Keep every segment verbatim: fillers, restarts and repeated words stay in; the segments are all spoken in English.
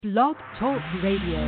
Blog Talk Radio.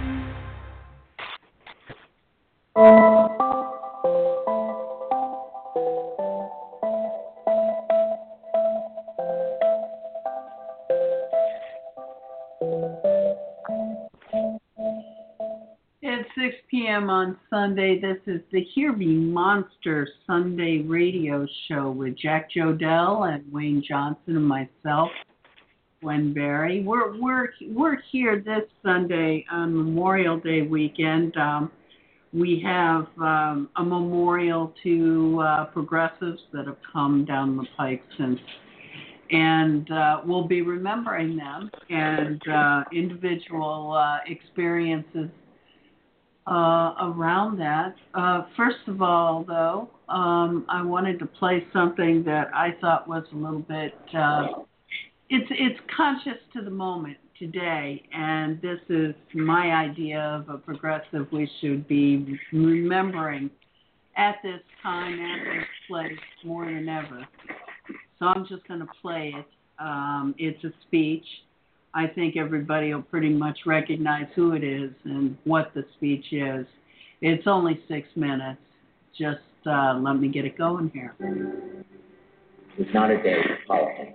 It's six p.m. on Sunday. This is the Hear Me Monster Sunday radio show with Jack Jodell and Wayne Johnson and myself, Gwen Berry. We're we're we're here this Sunday on Memorial Day weekend. Um, we have um, a memorial to uh, progressives that have come down the pike since, and uh, we'll be remembering them and uh, individual uh, experiences Uh, around that. Uh, first of all, though, um, I wanted to play something that I thought was a little bit, uh, it's it's conscious to the moment today, and this is my idea of a progressive we should be remembering at this time, at this place, more than ever. So I'm just going to play it. Um, it's a speech. I think everybody will pretty much recognize who it is and what the speech is. It's only six minutes. Just uh, let me get it going here. It's not a day for politics.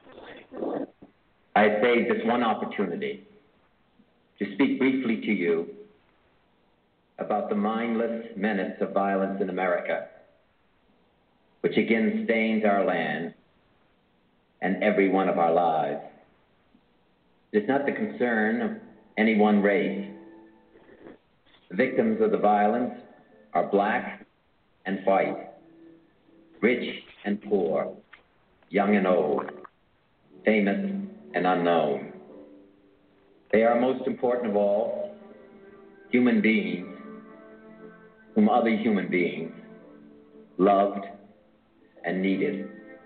I saved this one opportunity to speak briefly to you about the mindless menace of violence in America, which again stains our land and every one of our lives. It is not the concern of any one race. The victims of the violence are black and white, rich and poor, young and old, famous and unknown. They are, most important of all, human beings whom other human beings loved and needed.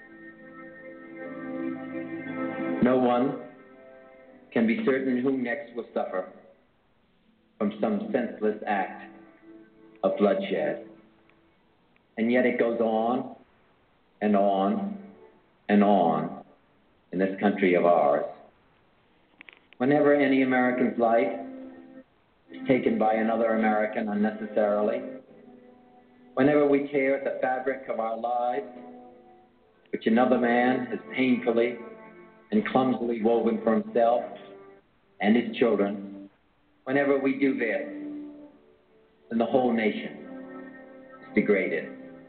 No one can be certain who next will suffer from some senseless act of bloodshed. And yet it goes on and on and on in this country of ours. Whenever any American's life is taken by another American unnecessarily, whenever we tear at the fabric of our lives, which another man has painfully and clumsily woven for himself and his children, whenever we do this, then the whole nation is degraded.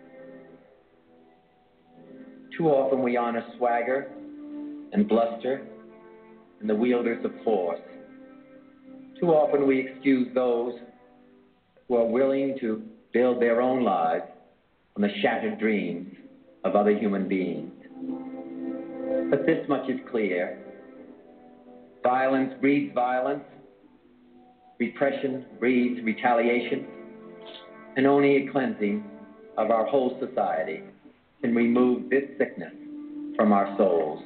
Too often we honor swagger and bluster and the wielders of force. Too often we excuse those who are willing to build their own lives on the shattered dreams of other human beings. But this much is clear. Violence breeds violence. Repression breeds retaliation. And only a cleansing of our whole society can remove this sickness from our souls.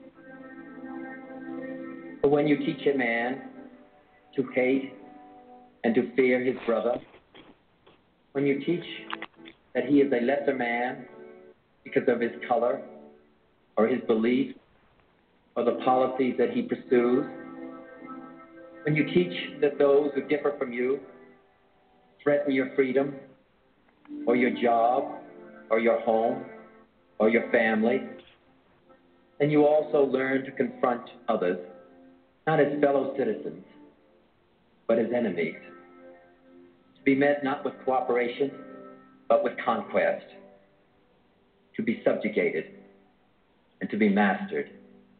But when you teach a man to hate and to fear his brother, when you teach that he is a lesser man because of his color, or his beliefs, or the policies that he pursues, when you teach that those who differ from you threaten your freedom, or your job, or your home, or your family, then you also learn to confront others, not as fellow citizens, but as enemies, to be met not with cooperation, but with conquest, to be subjugated, and to be mastered.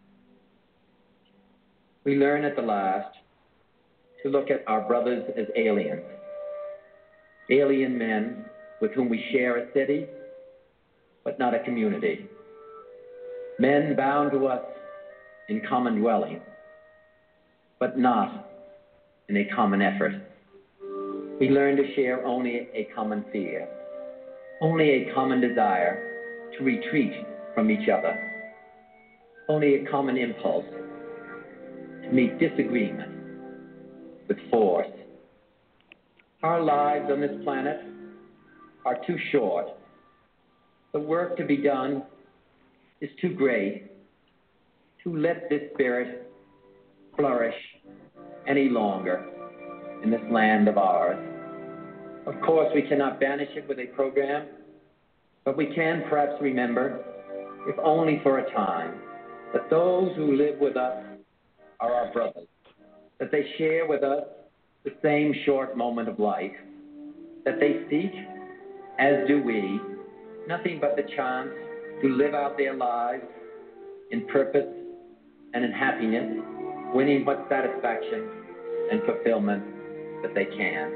We learn at the last to look at our brothers as aliens, alien men with whom we share a city, but not a community, men bound to us in common dwelling, but not in a common effort. We learn to share only a common fear, only a common desire to retreat from each other, only a common impulse to meet disagreement with force. Our lives on this planet are too short. The work to be done is too great to let this spirit flourish any longer in this land of ours. Of course, we cannot banish it with a program, but we can perhaps remember, if only for a time, that those who live with us are our brothers, that they share with us the same short moment of life, that they seek, as do we, nothing but the chance to live out their lives in purpose and in happiness, winning what satisfaction and fulfillment that they can.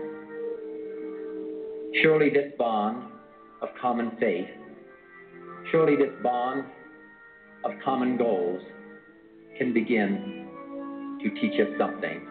Surely this bond of common faith, surely this bond of common goals can begin to teach us something.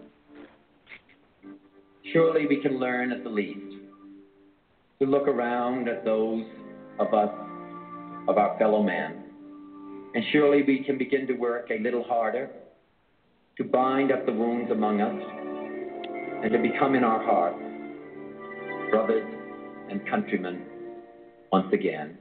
Surely we can learn at the least to look around at those of us, of our fellow men, and surely we can begin to work a little harder to bind up the wounds among us and to become in our hearts brothers and countrymen once again.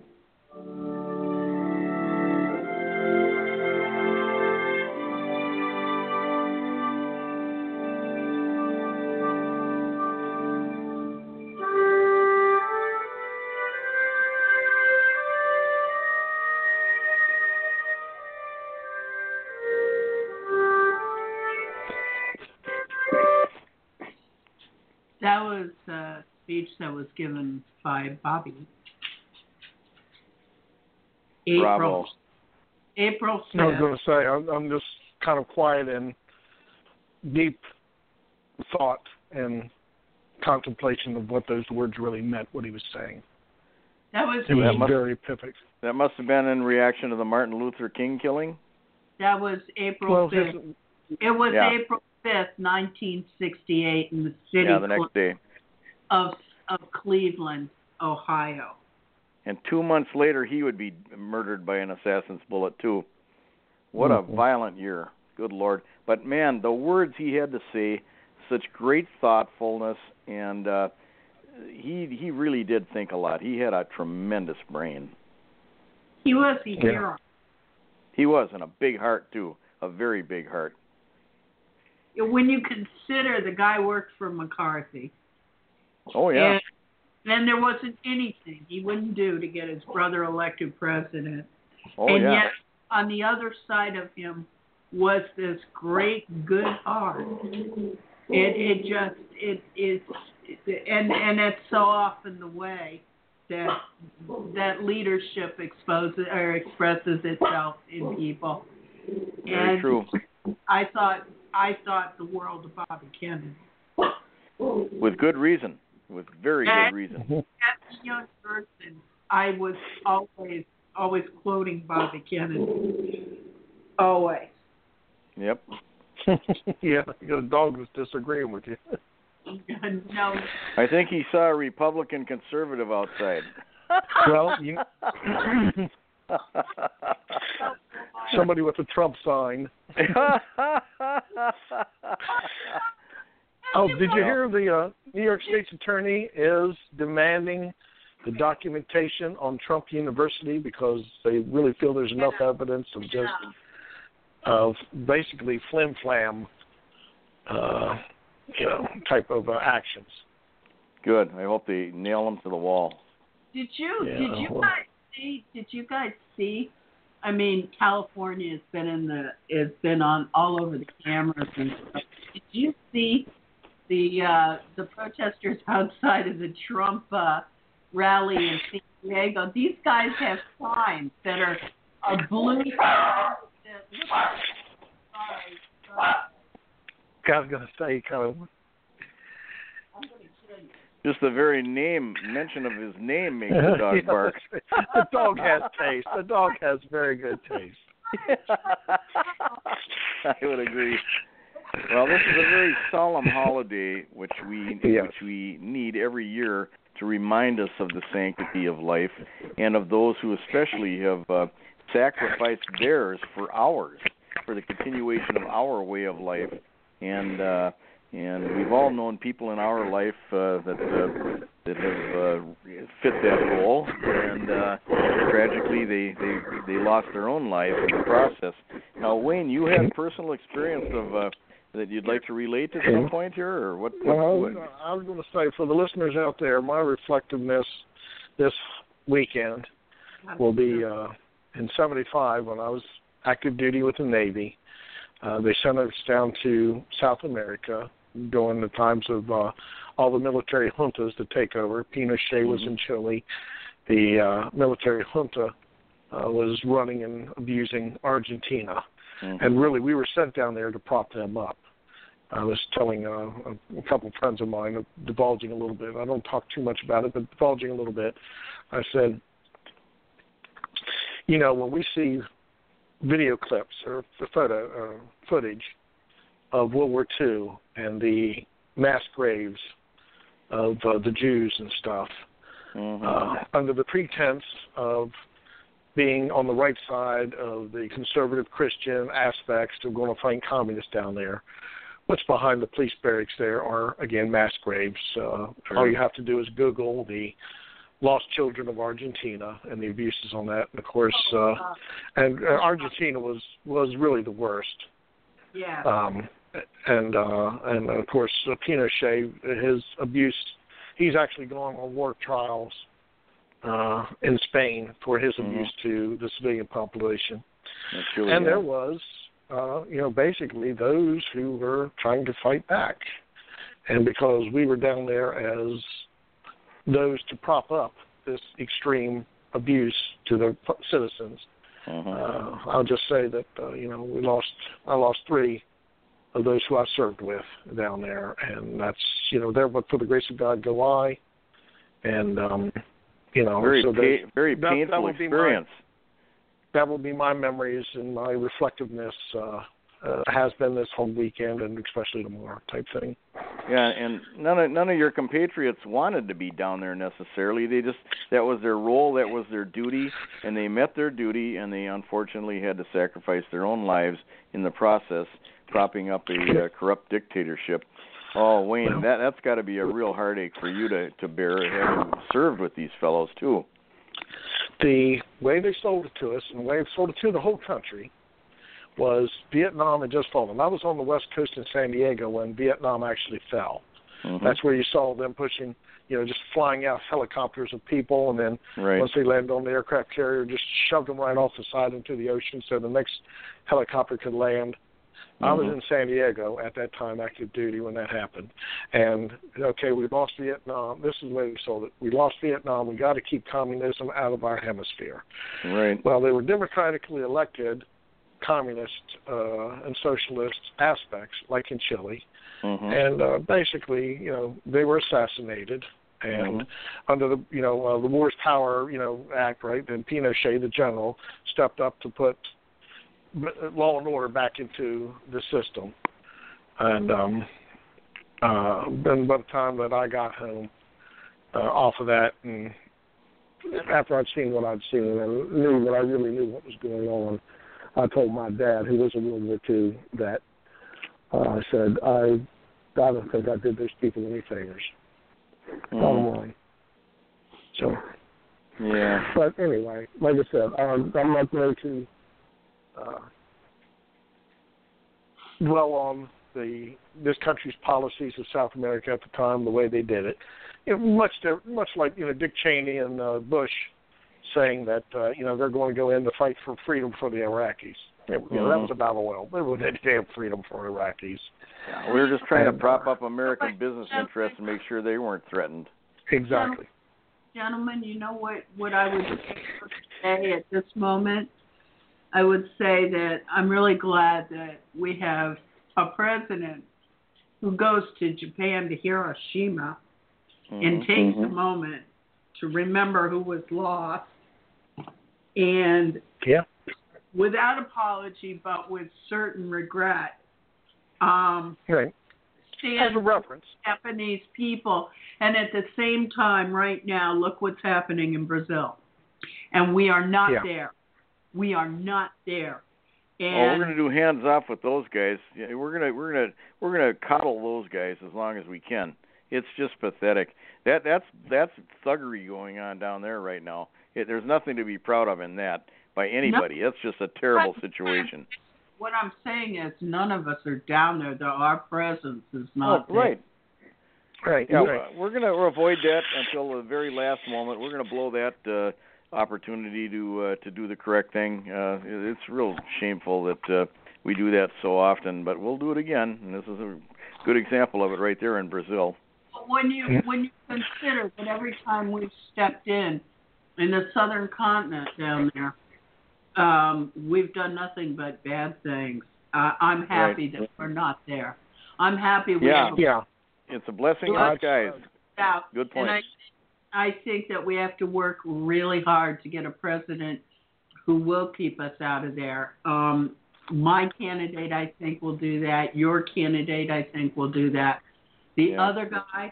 That was a speech that was given by Bobby. April, Bravo. April fifth. I was going to say, I'm, I'm just kind of quiet and deep thought and contemplation of what those words really meant, what he was saying. That was It was That must- very epic. That must have been in reaction to the Martin Luther King killing. that was April Well, fifth. his, It was Yeah. April fifth, nineteen sixty-eight, in the city Yeah, the next day. of of Cleveland, Ohio. And two months later, he would be murdered by an assassin's bullet, too. What Mhm. a violent year. Good Lord. But, man, the words he had to say, such great thoughtfulness, and uh, he he really did think a lot. He had a tremendous brain. He was a Yeah. hero. He was, and a big heart, too. A very big heart. When you consider the guy worked for McCarthy, Oh, yeah. and then there wasn't anything he wouldn't do to get his brother elected president. Oh, and yeah. yet, on the other side of him was this great good heart. It it just it is, it, and and it's so often the way that that leadership exposes or expresses itself in people. Very and true. I thought I thought the world of Bobby Kennedy. With good reason. With very And- good reason. As a young person, I was always always quoting Bobby Kennedy. Always. Yep. yeah, you got a dog that's disagreeing with you. No. I think he saw a Republican conservative outside. Well, you, somebody with a Trump sign. Oh, did you hear the uh, New York State's attorney is demanding the documentation on Trump University because they really feel there's enough evidence of just of basically flim-flam, uh, you know, type of uh, actions. Good. I hope they nail him to the wall. Did you Yeah, did you well- guys see did you guys see I mean California has been in the has been on all over the cameras and stuff. Did you see the uh, the protesters outside of the Trump uh, rally in San Diego? These guys have signs that are are blue. That look like, sorry, sorry. I was going to say, kind of. I'm gonna kill you. Just the very name, mention of his name makes the dog Yeah, bark. the dog has taste. The dog has very good taste. I would agree. Well, this is a very solemn holiday, which we Yes. which we need every year to remind us of the sanctity of life and of those who especially have uh, sacrificed theirs for ours, for the continuation of our way of life. And uh, And we've all known people in our life uh, that uh, that have uh, fit that role, and uh, tragically they, they they lost their own lives in the process. Now, Wayne, you had personal experience of uh, that you'd like to relate at some point here, or what? what, well, what? I was going to say, for the listeners out there, my reflectiveness this weekend will be uh, in seventy-five when I was active duty with the Navy. Uh, they sent us down to South America during the times of uh, all the military juntas to take over. Pinochet mm-hmm. was in Chile. The uh, military junta uh, was running and abusing Argentina. Mm-hmm. And really, we were sent down there to prop them up. I was telling uh, a couple of friends of mine, uh, divulging a little bit. I don't talk too much about it, but divulging a little bit. I said, you know, when we see video clips or photo uh, footage of World War Two and the mass graves of uh, the Jews and stuff, mm-hmm. uh, under the pretense of being on the right side of the conservative Christian aspects of going to find communists down there, what's behind the police barracks there are, again, mass graves. Uh, sure. All you have to do is Google the lost children of Argentina and the abuses on that. And, of course, uh, and uh, Argentina was, was really the worst. Yeah. Um, and, uh, and, of course, uh, Pinochet, his abuse, he's actually going on war trials uh, in Spain for his mm-hmm. abuse to the civilian population. Really and there was, uh, you know, basically those who were trying to fight back. And because we were down there as those to prop up this extreme abuse to the citizens, mm-hmm. uh, I'll just say that, uh, you know, we lost, I lost three of those who I served with down there. And that's, you know, there, but for the grace of God go I. And, um, you know, very, so pa- very that, painful that experience. My, that will be my memories, and my reflectiveness uh, uh, has been this whole weekend, and especially tomorrow type thing. Yeah, and none of none of your compatriots wanted to be down there necessarily. They just that was their role, that was their duty, and they met their duty, and they unfortunately had to sacrifice their own lives in the process, propping up a uh, corrupt dictatorship. Oh, Wayne, that, that's got to be a real heartache for you to, to bear, having served with these fellows, too. The way they sold it to us, and the way they sold it to the whole country, was Vietnam had just fallen. I was on the West Coast in San Diego when Vietnam actually fell. Mm-hmm. That's where you saw them pushing, you know, just flying out helicopters of people, and then right. once they landed on the aircraft carrier, just shoved them right off the side into the ocean so the next helicopter could land. I was in San Diego at that time, active duty, when that happened. And, okay, we lost Vietnam. This is the way we sold it. We lost Vietnam. We got to keep communism out of our hemisphere. Right. Well, they were democratically elected communist uh, and socialist aspects, like in Chile. Mm-hmm. And uh, basically, you know, they were assassinated. And mm-hmm. under the, you know, uh, the War's Power, you know, Act, right, then Pinochet, the general, stepped up to put law and order back into the system. And um, uh, then by the time that I got home uh, off of that, and after I'd seen what I'd seen and knew that I really knew what was going on, I told my dad, who was in World War Two, that uh, I said, I, I don't think I did those people any favors. Mm. Bottom line. So, yeah. But anyway, like I said, I'm, I'm not going to Uh, dwell on the this country's policies of South America at the time, the way they did it. You know, much much like you know Dick Cheney and uh, Bush saying that uh, you know they're going to go in to fight for freedom for the Iraqis. You know, mm-hmm. That was a battle oil. They were damn freedom for Iraqis. Yeah, we were just trying and, to prop up American business interests and make sure they weren't threatened. Exactly. Gentlemen, you know what, what I would say at this moment? I would say that I'm really glad that we have a president who goes to Japan to Hiroshima mm-hmm. and takes mm-hmm. a moment to remember who was lost, and yeah. without apology but with certain regret, um, right. stand as a reference, Japanese people, and at the same time, right now, look what's happening in Brazil, and we are not yeah. there. We are not there. And oh, we're gonna do hands off with those guys. Yeah, we're gonna we're gonna we're gonna coddle those guys as long as we can. It's just pathetic. That that's that's thuggery going on down there right now. It, there's nothing to be proud of in that by anybody. No. That's just a terrible situation. What I'm saying is, none of us are down there. There, our presence is not oh, right. there. Right. Yeah, right. we're going to avoid that until the very last moment. We're going to blow that uh, opportunity to uh, to do the correct thing. Uh, it's real shameful that uh, we do that so often, but we'll do it again. And this is a good example of it right there in Brazil. But when you when you consider that every time we've stepped in in the southern continent down there, um, we've done nothing but bad things. Uh, I'm happy right. that we're not there. I'm happy we yeah. have a Yeah. It's a blessing in Good. disguise. Yeah. Good point. And I, I think that we have to work really hard to get a president who will keep us out of there. Um, my candidate, I think, will do that. Your candidate, I think, will do that. The Yeah. other guy,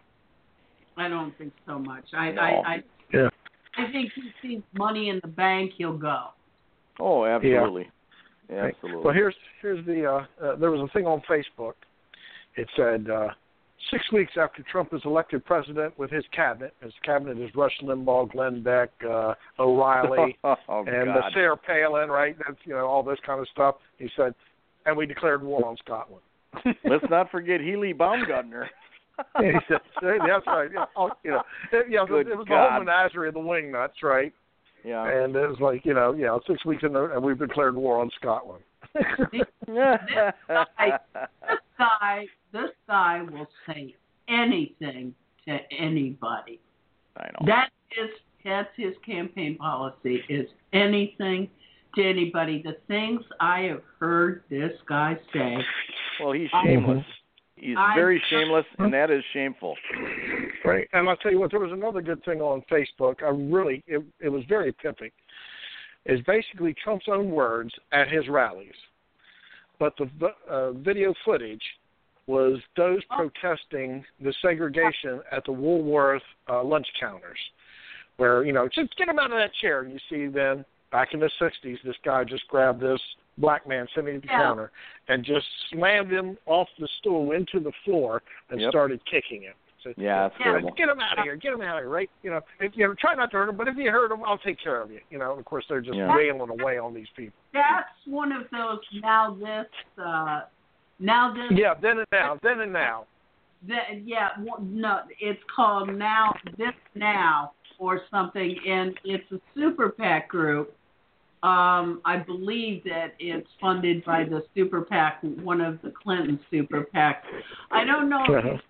I don't think so much. I, No. I, I, Yeah. I think he sees money in the bank, he'll go. Oh, absolutely. Right. Absolutely. Well, here's here's the uh, uh, there was a thing on Facebook. It said uh, six weeks after Trump is elected president with his cabinet. His cabinet is Rush Limbaugh, Glenn Beck, uh, O'Reilly, oh, and God. uh, Sarah Palin. Right? That's you know all this kind of stuff. He said, and we declared war on Scotland. Let's not forget Healy Baumgartner. He said, that's right. Yeah, oh, you know, it, yeah, Good it was God. the whole menagerie of the wingnuts, right? Yeah. And it was like, you know, yeah, six weeks in, the, and we've declared war on Scotland. this guy, this guy, this guy will say anything to anybody. I know. That is, that's his campaign policy, is anything to anybody. The things I have heard this guy say. Well, he's shameless. He's I- very shameless, and that is shameful. Right. And I'll tell you what, there was another good thing on Facebook. I really, it, it was very pimping. Is basically Trump's own words at his rallies. But the uh, video footage was those Oh. protesting the segregation at the Woolworth uh, lunch counters, where, you know, just get him out of that chair. And you see then, back in the sixties, this guy just grabbed this black man sitting at the Yeah. counter and just slammed him off the stool into the floor and Yep. started kicking him. So, Yeah, that's Yeah. terrible. get him out of here. Get him out of here, right? You know, if, you know, try not to hurt him, but if you hurt him, I'll take care of you. You know, of course, they're just Yeah. wailing away on these people. That's one of those now this, uh, now this. Yeah, then and now, then and now. That, yeah, one- no, it's called Now This Now or something, and it's a super PAC group. Um, I believe that it's funded by the super PAC, one of the Clinton super PACs. I don't know if Uh-huh.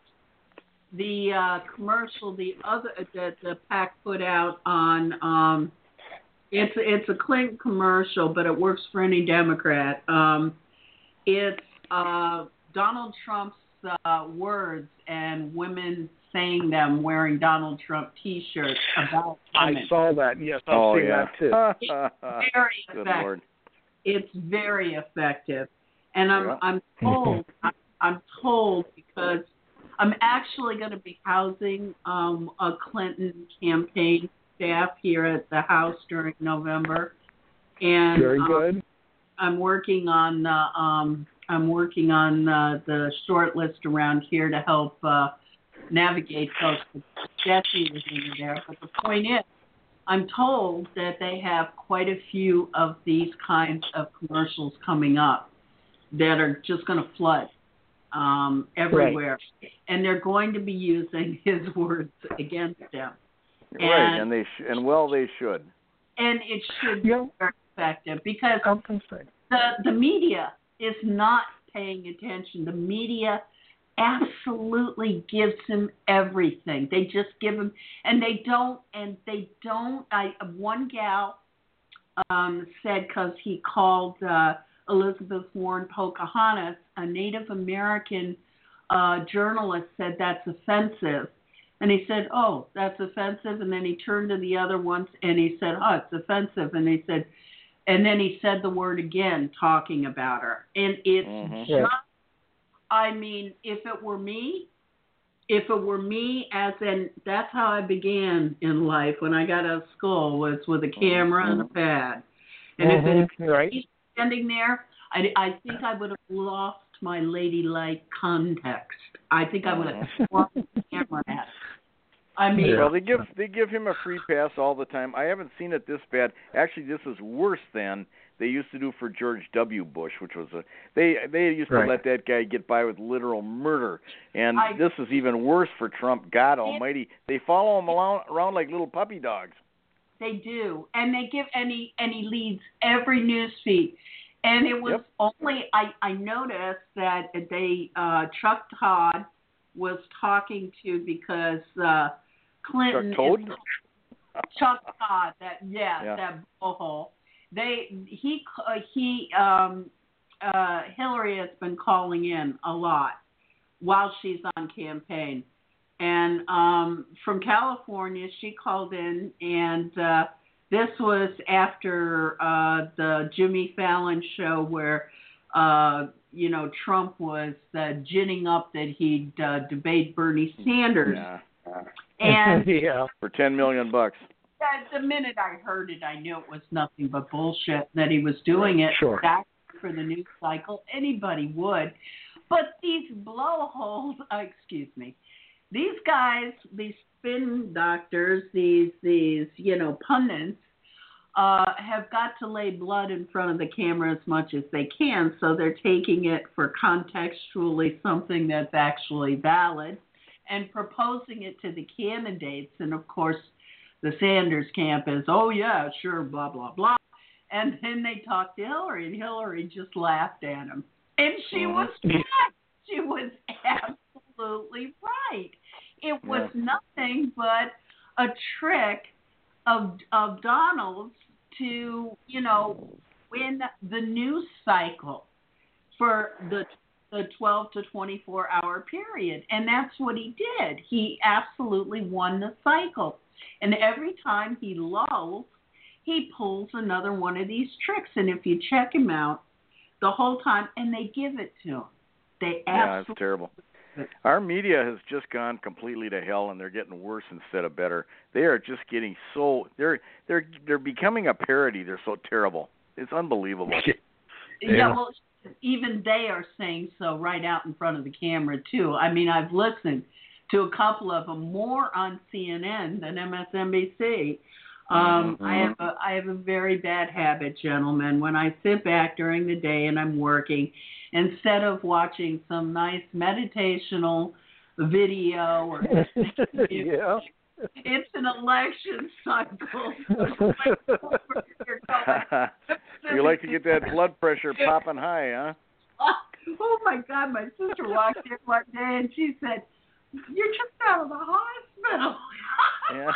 the uh, commercial the other that the PAC put out on. Um, it's it's a Clinton commercial, but it works for any Democrat. Um, it's uh, Donald Trump's uh, words and women saying them wearing Donald Trump T-shirts about women. I saw that. Yes, I've Oh, seen yeah. that too. Very Good effective. Lord. It's very effective, and I'm Yeah. I'm told I'm, I'm told because I'm actually going to be housing um, a Clinton campaign staff here at the house during November, and Very um, good. I'm working on uh, um, I'm working on uh, the short list around here to help uh, navigate folks. Jesse was in there, but the point is, I'm told that they have quite a few of these kinds of commercials coming up that are just going to flood um, everywhere, and they're going to be using his words against them. Right, And- and they sh- and well they should. And it should be Yeah. very effective because I'm concerned. the the media is not paying attention. The media absolutely gives him everything. They just give him, and they don't, and they don't. I one gal um, said because he called uh, Elizabeth Warren Pocahontas, a Native American uh, journalist, said that's offensive. And he said, oh, that's offensive. And then he turned to the other ones and he said, oh, it's offensive. And he said, and then he said the word again, talking about her. And it's Mhm. just, Yeah. I mean, if it were me, if it were me, as in, that's how I began in life when I got out of school, was with a camera and a pad. And if it Mhm. Right. he's standing there, I, I think I would have lost my ladylike context. I think I would have thrown the camera at him. I mean, Yeah. well, they give they give him a free pass all the time. I haven't seen it this bad. Actually, this is worse than they used to do for George W. Bush, which was a they they used Right. to let that guy get by with literal murder, and I- this is even worse for Trump. God Almighty, they follow him around, around like little puppy dogs. they do, and they give any and he leads every news feed. And it was Yep. only I I noticed that they uh, Chuck Todd was talking to because uh, Clinton Chuck Toad? is Chuck Todd, that yeah, Yeah. that blowhole. They he uh, he um uh Hillary has been calling in a lot while she's on campaign, and um from California she called in, and uh, this was after uh, the Jimmy Fallon show where uh, you know Trump was uh, ginning up that he'd uh, debate Bernie Sanders, Yeah. and yeah. For ten million bucks. Uh, the minute I heard it, I knew it was nothing but bullshit, that he was doing it Sure. exactly for the news cycle. Anybody would. But these blowholes, uh, excuse me, these guys, these spin doctors, these, these you know, pundits, uh, have got to lay blood in front of the camera as much as they can, so they're taking it for contextually something that's actually valid and proposing it to the candidates. And, of course, the Sanders camp is, oh, yeah, sure, blah, blah, blah. And then they talked to Hillary, and Hillary just laughed at him. And she Mhm. was right. She was absolutely right. It was Yeah. nothing but a trick of of Donald's to, you know, win the news cycle for the the twelve to twenty-four hour period. And that's what he did. He absolutely won the cycle. And every time he lulls, he pulls another one of these tricks. And if you check him out the whole time, and they give it to him, they Yeah, it's absolutely. terrible. Our media has just gone completely to hell, and they're getting worse instead of better. They are just getting so they're they're they're becoming a parody. They're so terrible. It's unbelievable. Yeah, Yeah. well, even they are saying so right out in front of the camera too. I mean, I've listened to a couple of them more on C N N than M S N B C. Um, Mhm. I have a I have a very bad habit, gentlemen. When I sit back during the day and I'm working, instead of watching some nice meditational video or yeah. it's an election cycle. You like to get that blood pressure popping high, huh? Oh my God! My sister walked in one day and she said, "You're just out of the hospital." Yeah.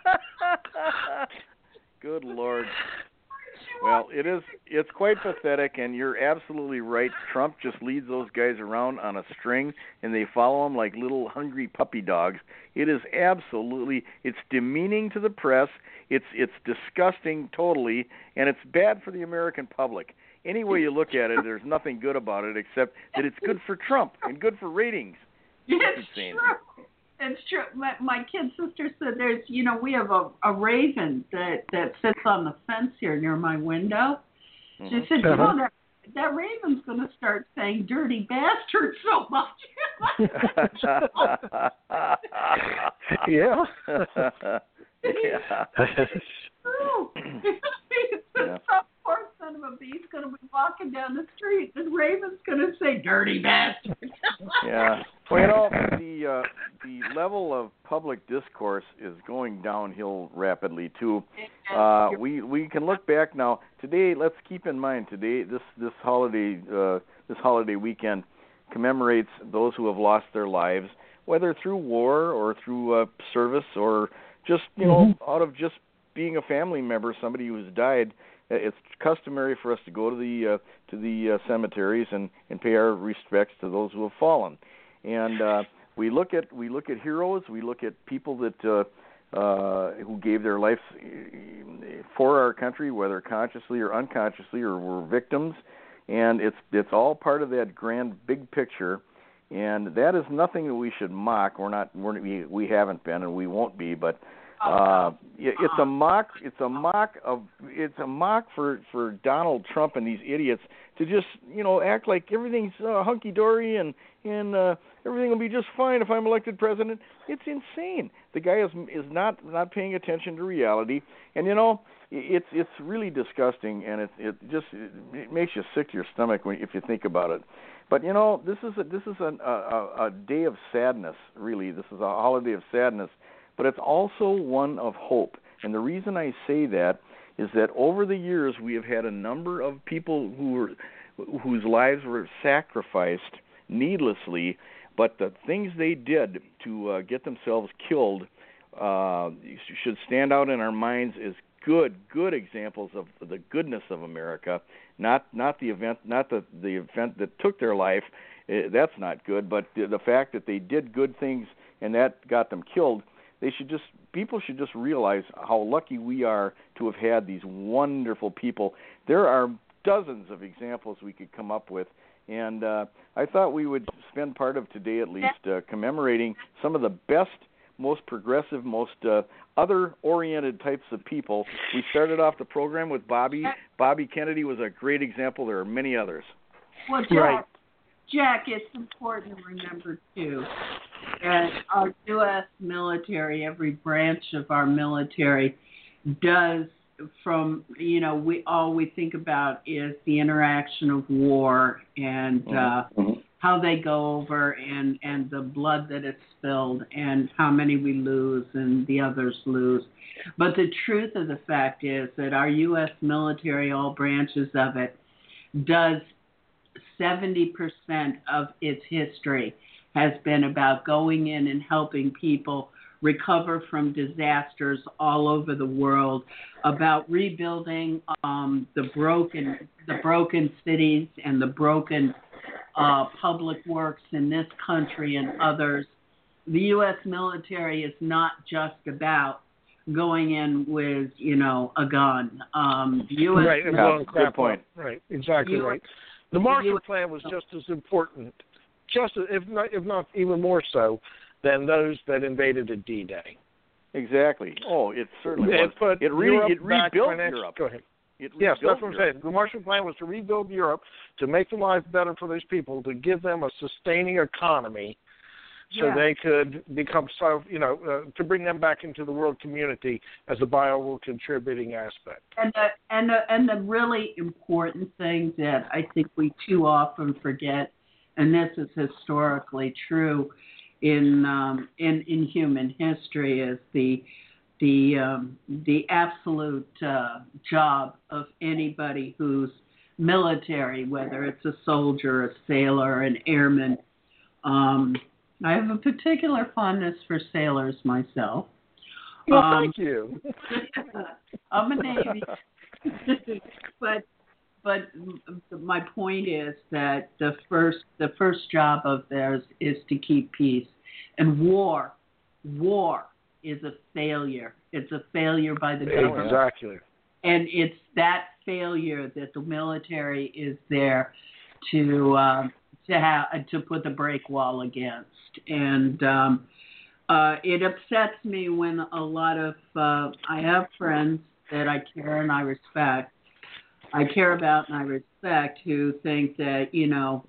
Good Lord. Well, it is. It's quite pathetic, and you're absolutely right. Trump just leads those guys around on a string, and they follow him like little hungry puppy dogs. It is absolutely. It's demeaning to the press. It's it's disgusting, totally, and it's bad for the American public. Any way you look at it, there's nothing good about it except that it's good for Trump and good for ratings. It's insane. true. It's true. My, my kid sister said there's, you know, we have a, a raven that, that sits on the fence here near my window. She Mhm. said, you Uh-huh. know, that, that raven's going to start saying dirty bastard so much. yeah. Yeah. True. Yeah. Some poor son of a beast going to be walking down the street and Raven's going to say dirty bastard. Yeah. Well, you know, the uh, the level of public discourse is going downhill rapidly too. Uh, we we can look back now. Today, let's keep in mind today this this holiday uh, this holiday weekend commemorates those who have lost their lives, whether through war or through uh, service or just you know Mhm. out of just being a family member, somebody who's died. It's customary for us to go to the uh, to the uh, cemeteries and, and pay our respects to those who have fallen. And uh, we look at we look at heroes. We look at people that uh, uh, who gave their lives for our country, whether consciously or unconsciously, or were victims. And it's it's all part of that grand big picture. And that is nothing that we should mock. We're not. We're, we we haven't been, and we won't be. But Uh, it, it's a mock. It's a mock of. It's a mock for, for Donald Trump and these idiots to just you know act like everything's uh, hunky dory and and uh, everything will be just fine if I'm elected president. It's insane. The guy is is not not paying attention to reality, and you know it's it's really disgusting, and it it just it makes you sick to your stomach when if you think about it. But you know this is a this is a a, a day of sadness. Really, this is a holiday of sadness. But it's also one of hope. And the reason I say that is that over the years we have had a number of people who were, whose lives were sacrificed needlessly, but the things they did to uh, get themselves killed uh, should stand out in our minds as good, good examples of the goodness of America. Not not the event, not the the event that took their life. Uh, that's not good. But the, the fact that they did good things and that got them killed. They should just people should just realize how lucky we are to have had these wonderful people. There are dozens of examples we could come up with, and uh, I thought we would spend part of today at least uh, commemorating some of the best, most progressive, most uh, other-oriented types of people. We started off the program with Bobby. Bobby Kennedy was a great example. There are many others. Well, Jack, right. Jack, it's important to remember, too, that our U S military, every branch of our military does from, you know, we all we think about is the interaction of war and uh, mm-hmm. how they go over and, and the blood that is spilled and how many we lose and the others lose. But the truth of the fact is that our U S military, all branches of it, does seventy percent of its history has been about going in and helping people recover from disasters all over the world, about rebuilding um, the broken the broken cities and the broken uh, public works in this country and others. The U S military is not just about going in with, you know, a gun. Um, the U S Right, and blowing crap good point. Up. Right, exactly right. The Marshall Plan was just as important, just as, if not if not even more so, than those that invaded at D-Day. Exactly. Oh, it certainly it was. It really it rebuilt financial, Europe. Go ahead. It yes, that's what I'm Europe. saying. The Marshall Plan was to rebuild Europe, to make the life better for these people, to give them a sustaining economy, so yeah. they could become, so you know, uh, to bring them back into the world community as a viable contributing aspect. And the, and the, and the really important thing that I think we too often forget, and this is historically true in um, in in human history, is the the um, the absolute uh, job of anybody who's military, whether it's a soldier, a sailor, an airman. Um, I have a particular fondness for sailors myself. Well, um, thank you. I'm a Navy, but but my point is that the first the first job of theirs is to keep peace, and war, war is a failure. It's a failure by the government. Exactly. And it's that failure that the military is there to uh, to have to put the break wall against. And um, uh, it upsets me when a lot of uh, I have friends that I care and I respect, I care about and I respect, who think that you know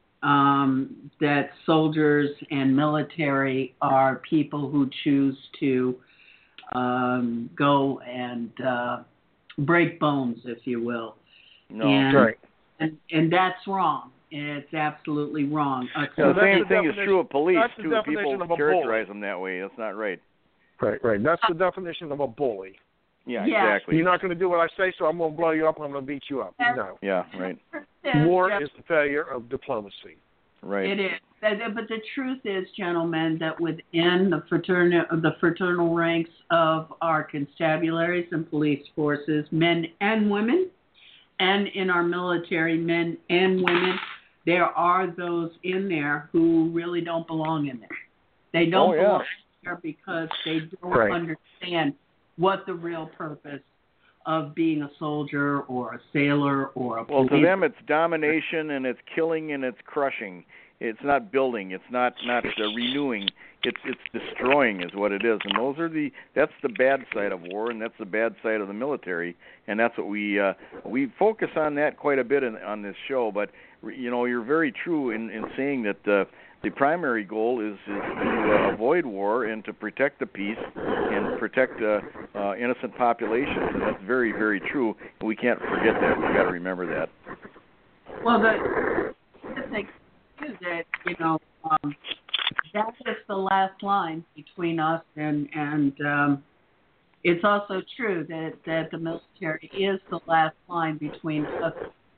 um, that soldiers and military are people who choose to um, go and uh, break bones, if you will. No, and, right. And, and that's wrong. It's absolutely wrong. Uh, yeah, the so same the thing is true of police, the too. definition People of a characterize bully. them that way. That's not right. Right, right. That's the definition of a bully. Yeah, Yeah. exactly. You're not going to do what I say, so I'm going to blow you up and I'm going to beat you up. No. Yeah, right. War is the failure of diplomacy. Right. It is. But the truth is, gentlemen, that within the fraternal, the fraternal ranks of our constabularies and police forces, men and women, and in our military, men and women, there are those in there who really don't belong in there. They don't Oh, yeah. belong there because they don't Right. understand what the real purpose of being a soldier or a sailor or a Well, police. to them, it's domination and it's killing and it's crushing. It's not building. It's not not uh, renewing. It's it's destroying is what it is, and those are the that's the bad side of war, and that's the bad side of the military, and that's what we uh, we focus on that quite a bit in, on this show. But you know, you're very true in, in saying that uh, the primary goal is, is to uh, avoid war and to protect the peace and protect uh, uh, innocent populations, and that's very very true. And we can't forget that. We've got to remember that. Well, the, the thing is that you know. Um, That is the last line between us and and um, it's also true that, that the military is the last line between us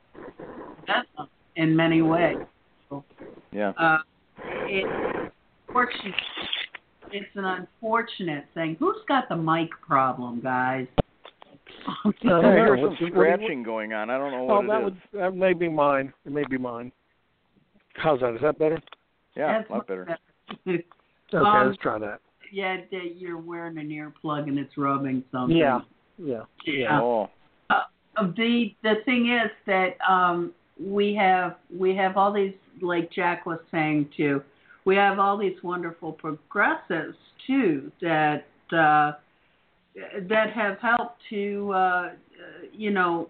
and them in many ways. So, yeah. Uh, it, unfortunately, it's an unfortunate thing. Who's got the mic problem, guys? Uh, There's what's- some what- scratching going on. I don't know Oh, what that it would is. that may be mine. It may be mine. How's that? Is that better? Yeah, That's a lot better. Okay, Um, let's try that. Yeah, that you're wearing an earplug and it's rubbing something. Yeah, yeah. Yeah. Oh, Uh, the the thing is that um, we have we have all these, like Jack was saying too, we have all these wonderful progressives too that uh, that have helped to uh, you know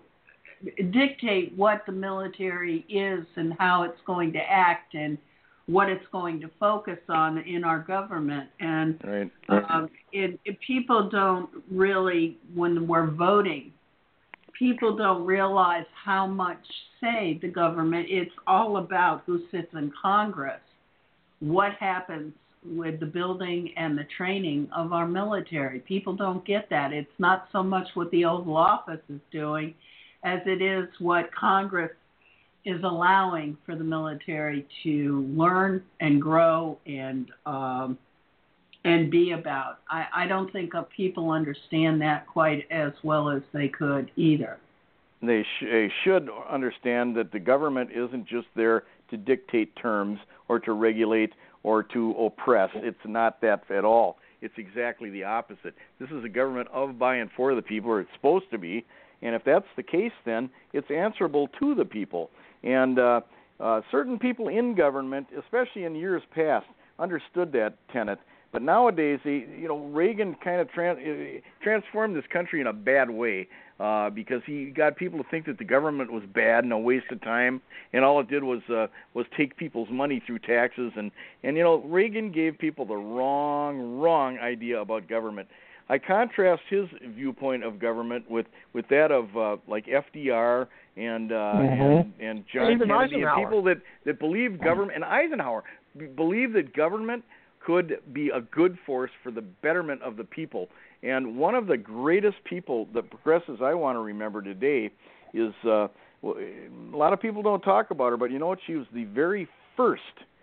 dictate what the military is and how it's going to act and what it's going to focus on in our government. And right. um, it, it, people don't really, when we're voting, people don't realize how much say the government, it's all about who sits in Congress, what happens with the building and the training of our military. People don't get that. It's not so much what the Oval Office is doing as it is what Congress is allowing for the military to learn and grow and um, and be about. I, I don't think uh, people understand that quite as well as they could either. They, sh- they should understand that the government isn't just there to dictate terms or to regulate or to oppress. It's not that at all. It's exactly the opposite. This is a government of, by, and for the people, or it's supposed to be. And if that's the case, then it's answerable to the people. And uh, uh, certain people in government, especially in years past, understood that tenet. But nowadays, they, you know, Reagan kind of tran- transformed this country in a bad way uh, because he got people to think that the government was bad and a waste of time, and all it did was uh, was take people's money through taxes. And, and, you know, Reagan gave people the wrong, wrong idea about government. I contrast his viewpoint of government with, with that of uh, like F D R and uh, mm-hmm. and, and John Even Kennedy and Eisenhower. people that, that believe government, and Eisenhower, b- believe that government could be a good force for the betterment of the people. And one of the greatest people, the progressives I want to remember today, is uh, well, a lot of people don't talk about her, but you know what? She was the very first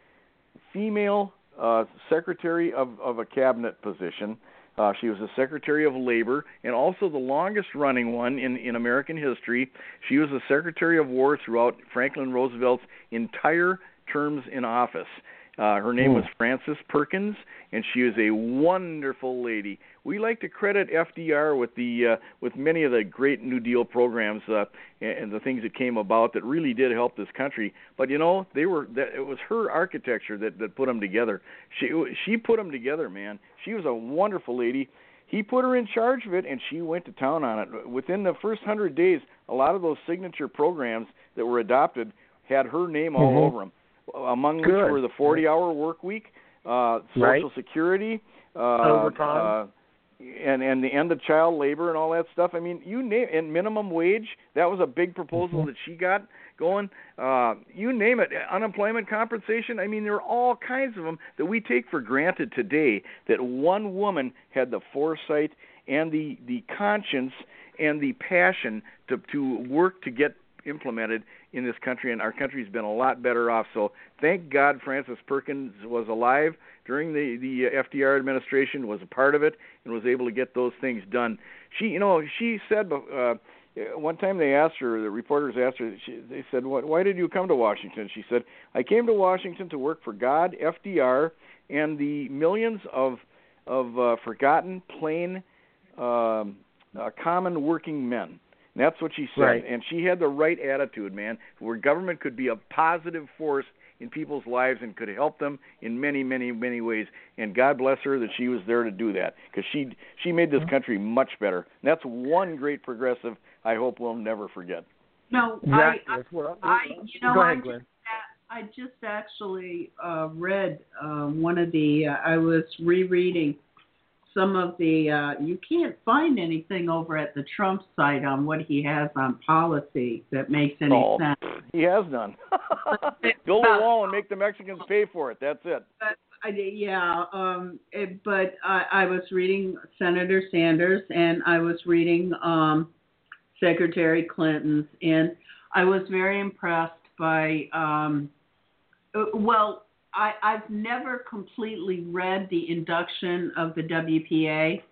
female uh, secretary of, of a cabinet position. Uh, she was a Secretary of Labor and also the longest-running one in, in American history. She was a Secretary of War throughout Franklin Roosevelt's entire terms in office. Uh, her name was Frances Perkins, and she is a wonderful lady. We like to credit F D R with the uh, with many of the great New Deal programs uh, and, and the things that came about that really did help this country. But you know, they were that, it was her architecture that, that put them together. She she put them together, man. She was a wonderful lady. He put her in charge of it, and she went to town on it. Within the first hundred days, a lot of those signature programs that were adopted had her name all mm-hmm. over them. Among Good. which were the forty-hour work week, uh, Social right. Security, uh, overtime, uh, and and the end of child labor and all that stuff. I mean, you name and minimum wage. That was a big proposal mm-hmm. that she got going. Uh, you name it. Unemployment compensation. I mean, there are all kinds of them that we take for granted today. That one woman had the foresight and the the conscience and the passion to to work to get implemented in this country, and our country's been a lot better off. So thank God Frances Perkins was alive during the, the F D R administration, was a part of it, and was able to get those things done. She, you know, she said uh, one time they asked her, the reporters asked her, she, they said, "What? Why did you come to Washington?" She said, "I came to Washington to work for God, F D R, and the millions of of uh, forgotten, plain, um, uh, common working men." And that's what she said. Right. And she had the right attitude, man, where government could be a positive force in people's lives and could help them in many, many, many ways. And God bless her that she was there to do that, because she she made this country much better. And that's one great progressive I hope we'll never forget. No, Exactly. I, That's what I, I, you know, Go I ahead, Glenn. just, I just actually uh, read uh, one of the. Uh, I was rereading some of the. Uh, you can't find anything over at the Trump site on what he has on policy that makes any Oh, sense. he has none. Build a wall and make the Mexicans pay for it. That's it. But, I, yeah, um, it, but I, I was reading Senator Sanders and I was reading um, Secretary Clinton's, and I was very impressed by. Um, well, I, I've never completely read the induction of the W P A.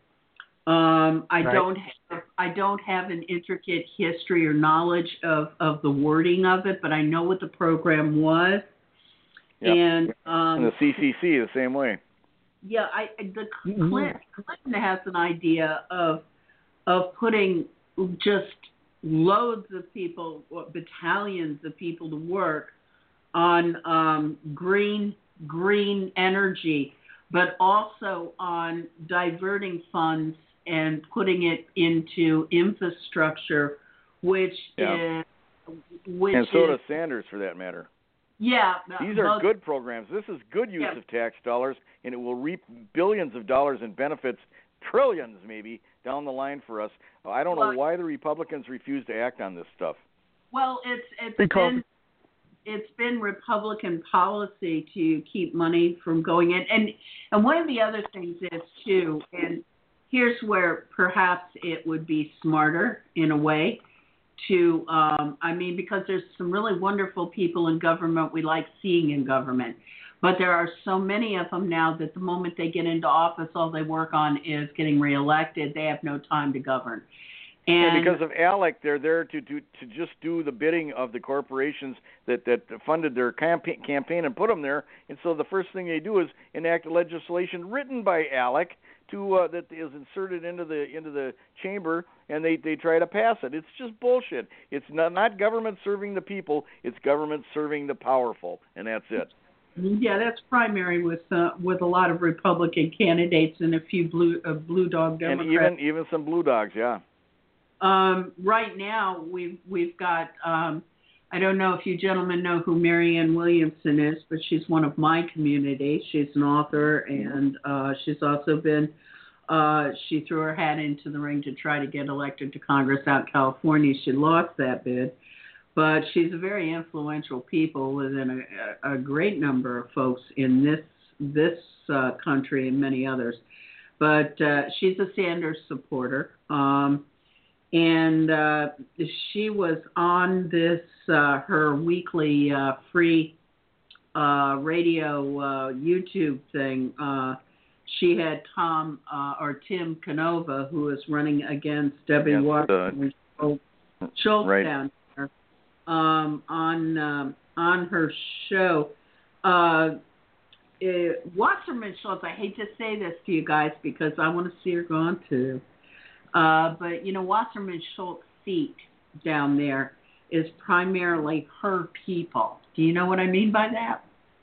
Um, I Right. don't have I don't have an intricate history or knowledge of, of the wording of it, but I know what the program was. Yep. And um, And the C C C the same way. yeah, I the Mhm. Clinton, Clinton has an idea of of putting just loads of people, battalions of people to work on um, green green energy, but also on diverting funds and putting it into infrastructure, which Yeah. is which And so is does Sanders, for that matter. yeah. These are most- good programs. This is good use Yeah. of tax dollars, and it will reap billions of dollars in benefits, trillions maybe, down the line for us. I don't Well- know why the Republicans refuse to act on this stuff. Well, it's it's Because- been it's been Republican policy to keep money from going in, and and one of the other things is too, and here's where perhaps it would be smarter in a way to, um, I mean, because there's some really wonderful people in government we like seeing in government, but there are so many of them now that the moment they get into office, all they work on is getting reelected. They have no time to govern. And, And because of ALEC, they're there to, to to just do the bidding of the corporations that, that funded their campaign, campaign and put them there. And so the first thing they do is enact legislation written by ALEC to uh, that is inserted into the into the chamber, and they, they try to pass it. It's just bullshit. It's not, not government serving the people. It's government serving the powerful, and that's it. yeah, that's primary with uh, with a lot of Republican candidates and a few blue uh, blue dog Democrats. And even even some blue dogs, yeah. Um, right now, we've we've got. Um, I don't know if you gentlemen know who Marianne Williamson is, but she's one of my community. She's an author, and uh, she's also been. Uh, she threw her hat into the ring to try to get elected to Congress out in California. She lost that bid, but she's a very influential people within a, a great number of folks in this this uh, country and many others. But uh, she's a Sanders supporter. Um, And uh, she was on this, uh, her weekly uh, free uh, radio uh, YouTube thing. Uh, she had Tom uh, or Tim Canova, who is running against Debbie Yes, Wasserman Schultz, Schultz right. down here, um, on um, on her show. Uh, it, Wasserman Schultz, I hate to say this to you guys because I want to see her gone too. Uh, but, you know, Wasserman Schultz's seat down there is primarily her people. Do you know what I mean by that?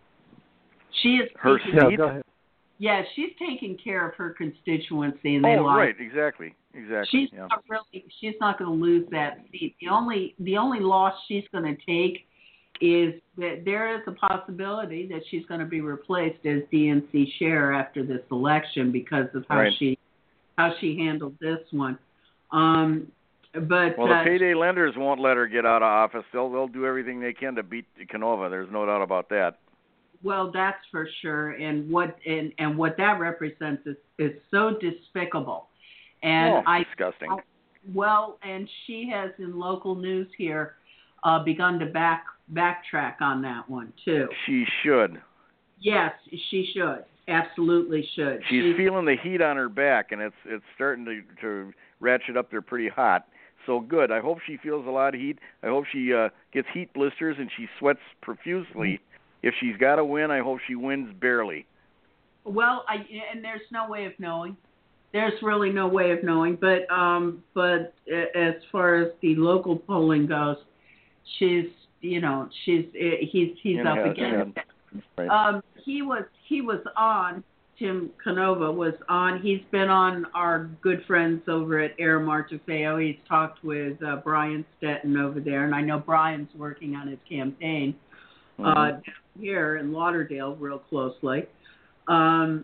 She is Her taking, Yeah, seat? go ahead. yeah, she's taking care of her constituency, and they Oh, like right, exactly, exactly. She's yeah. not really. She's not going to lose that seat. The only the only loss she's going to take is that there is a possibility that she's going to be replaced as D N C chair after this election because of how Right. she how she handled this one. Um, but Well, the uh, payday lenders won't let her get out of office. They'll they'll do everything they can to beat Canova. There's no doubt about that. well, that's for sure. And what and, and what that represents is, is so despicable. And oh, I disgusting. I, well, and she has in local news here uh, begun to back backtrack on that one too. She should. Yes, she should. Absolutely should. She's She- feeling the heat on her back, and it's it's starting to to ratchet up there pretty hot. So good. I hope she feels a lot of heat. I hope she uh, gets heat blisters and she sweats profusely. If she's got to win, I hope she wins barely. Well, I and there's no way of knowing. There's really no way of knowing. But um, but as far as the local polling goes, she's you know, she's he's he's In up head, against yeah. it. Right. Um, he was he was on. Tim Canova was on. He's been on our good friends over at Air Martefeo. He's talked with uh, Brian Stetton over there, and I know Brian's working on his campaign Mm-hmm. uh, down here in Lauderdale real closely. Um,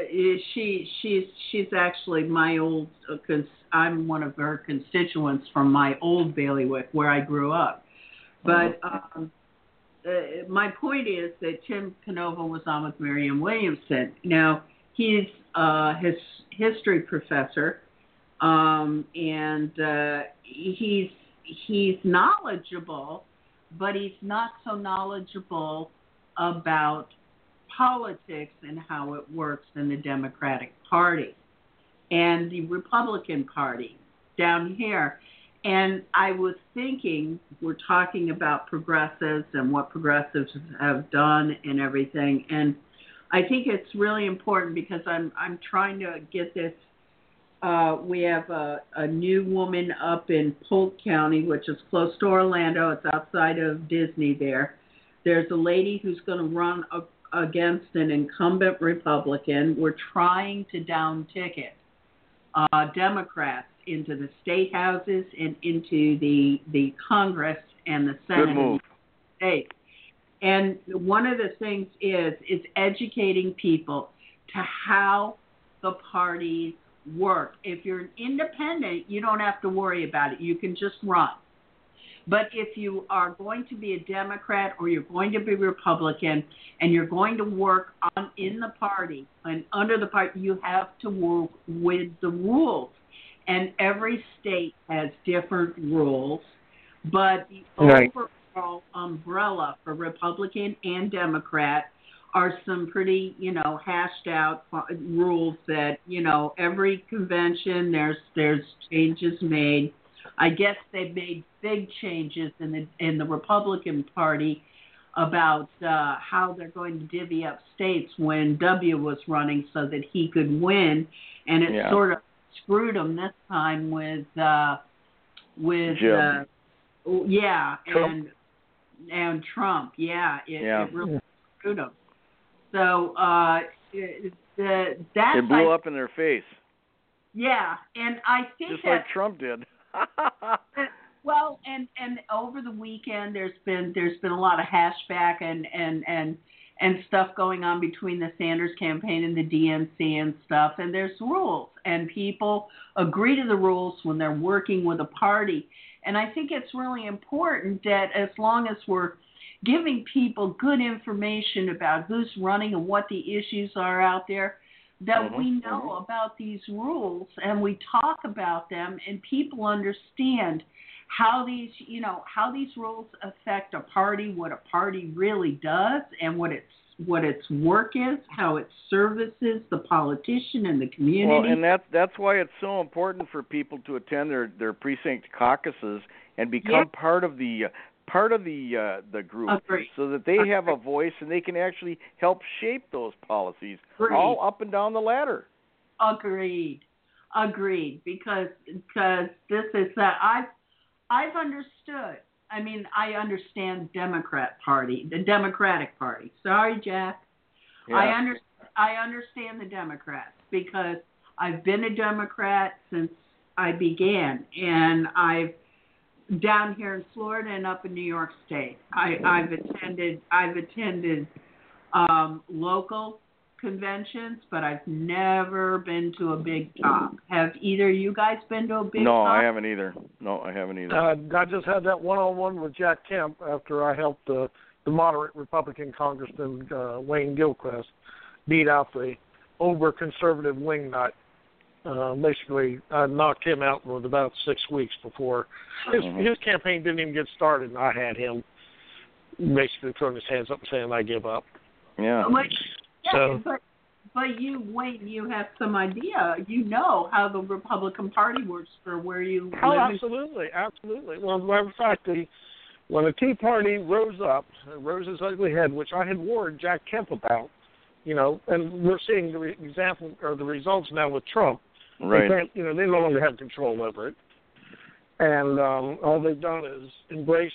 she she's she's actually my old. Uh, cons- I'm one of her constituents from my old bailiwick where I grew up. But um, uh, my point is that Tim Canova was on with Marianne Williamson. Now, he's uh, his history professor, um, and uh, he's he's knowledgeable, but he's not so knowledgeable about politics and how it works in the Democratic Party and the Republican Party down here. And I was thinking, we're talking about progressives and what progressives have done and everything. And I think it's really important because I'm I'm trying to get this. Uh, we have a, a new woman up in Polk County, which is close to Orlando. It's outside of Disney there. There's a lady who's going to run a, against an incumbent Republican. We're trying to down ticket uh, Democrats into the state houses and into the the Congress and the Senate Good move. of the states. And one of the things is is educating people to how the parties work. If you're an independent, you don't have to worry about it. You can just run. But if you are going to be a Democrat or you're going to be Republican and you're going to work on in the party and under the party, you have to work with the rules. And every state has different rules, but the Right. overall umbrella for Republican and Democrat are some pretty, you know, hashed out rules that, you know, every convention there's there's changes made. I guess they've made big changes in the in the Republican Party about uh, how they're going to divvy up states when W was running so that he could win, and it Yeah. sort of screwed him this time with uh, with Jim. uh, yeah Trump. and and Trump yeah it, Yeah. it really screwed him. So uh, it, the that's It blew I, up in their face, yeah, and I think just that like Trump did. well, and and over the weekend there's been there's been a lot of hashback and and and and stuff going on between the Sanders campaign and the D N C and stuff, and there's rules, and people agree to the rules when they're working with a party. And I think it's really important that as long as we're giving people good information about who's running and what the issues are out there, that Mhm, we know mhm. about these rules and we talk about them and people understand how these, you know, how these rules affect a party, what a party really does, and what its what its work is, how it services the politician and the community. Well, and that's that's why it's so important for people to attend their, their precinct caucuses and become Yeah. part of the uh, part of the uh, the group, Agree. so that they have a voice and they can actually help shape those policies Agreed. all up and down the ladder. Agreed, agreed. Because because this is that I've I've understood. I mean, I understand Democrat Party, the Democratic Party. Sorry, Jack. Yeah. I under I understand the Democrats because I've been a Democrat since I began, and I've down here in Florida and up in New York State. I, I've attended I've attended um, local conventions, but I've never been to a big top. Have either of you guys been to a big No, top? I haven't either. No, I haven't either. Uh, I just had that one-on-one with Jack Kemp after I helped uh, the moderate Republican Congressman uh, Wayne Gilchrist beat out the over-conservative wingnut. Uh, basically, I knocked him out with about six weeks before his, Mhm. his campaign didn't even get started, and I had him basically throwing his hands up and saying, I give up. Yeah. But, yeah, So- but but you wait, you have some idea. You know how the Republican Party works for where you Oh, live. absolutely, absolutely. Well, as a matter of fact, the, when the Tea Party rose up, rose its ugly head, which I had warned Jack Kemp about, you know, and we're seeing the re- example or the results now with Trump. Right. They can't, you know, they no longer have control over it, and um, all they've done is embraced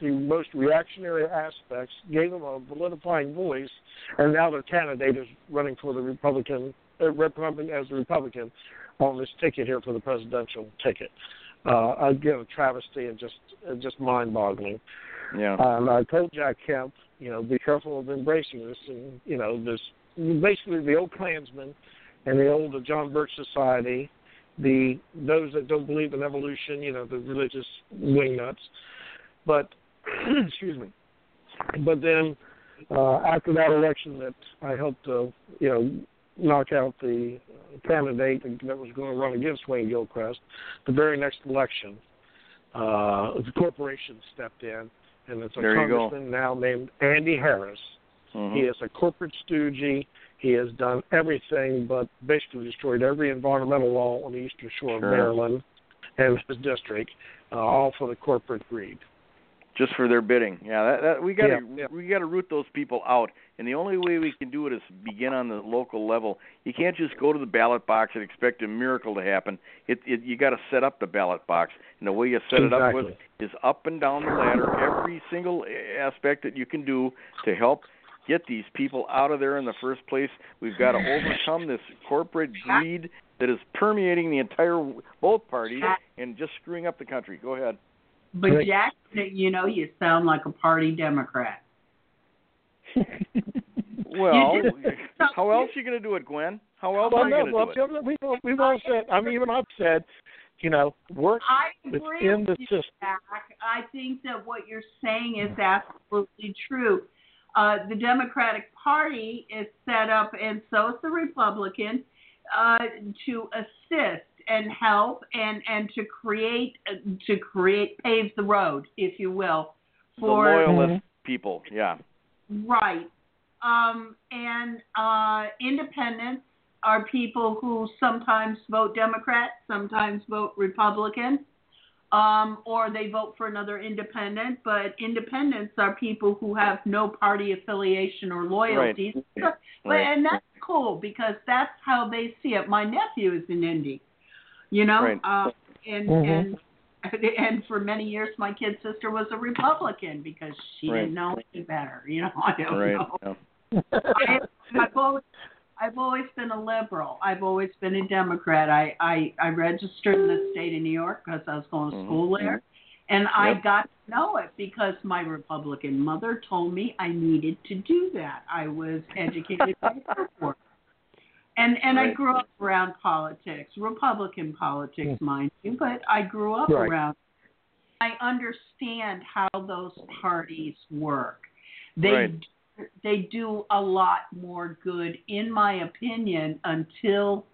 the most reactionary aspects, gave them a solidifying voice, and now their candidate is running for the Republican, uh, Republican as a Republican on this ticket here for the presidential ticket. Uh, again, a travesty and just uh, just mind-boggling. Yeah. And I told Jack Kemp, you know, be careful of embracing this, and you know, this basically the old Klansmen and the old John Birch Society, the those that don't believe in evolution, you know, the religious wingnuts. But excuse me. But then uh, after that election, that I helped, uh, you know, knock out the candidate that was going to run against Wayne Gilchrist, the very next election, uh, the corporation stepped in, and it's a there congressman now named Andy Harris. Mm-hmm. He is a corporate stooge. He has done everything but basically destroyed every environmental law on the eastern shore sure. of Maryland and his district, uh, all for the corporate greed. Just for their bidding, yeah. That, that we got to yeah, yeah. we got to root those people out, and the only way we can do it is begin on the local level. You can't just go to the ballot box and expect a miracle to happen. It, it you got to set up the ballot box, and the way you set exactly. it up with is up and down the ladder, every single aspect that you can do to help get these people out of there in the first place. We've got to overcome this corporate greed that is permeating the entire both parties and just screwing up the country. Go ahead. But Jack, you know, you sound like a party Democrat. Well, how else are you going to do it, Gwen? How else well, are you no, going to well, do it? We've all, we've all said, I mean, even I've said, you know, work I agree within the with system. Jack. I think that what you're saying is absolutely true. Uh, the Democratic Party is set up, and so is the Republican, uh, to assist and help and, and to create uh, to create pave the road, if you will, for the loyalist people. Yeah, right. Um, and uh, independents are people who sometimes vote Democrat, sometimes vote Republican, um, or they vote for another independent. But independents are people who have no party affiliation or loyalties. Right. But, right. And that's cool because that's how they see it. My nephew is an Indy, you know, right. uh, and mm-hmm. and and for many years my kid's sister was a Republican because she right. didn't know any better. You know, I don't right. know. Yeah. I, I've always I've always been a liberal. I've always been a Democrat. I, I, I registered in the state of New York because I was going to school mm-hmm. there. And yep. I got to know it because my Republican mother told me I needed to do that. I was educated by her work. And and right. I grew up around politics, Republican politics, mm-hmm. mind you, but I grew up right. around. I understand how those parties work. They right. They do a lot more good, in my opinion, until,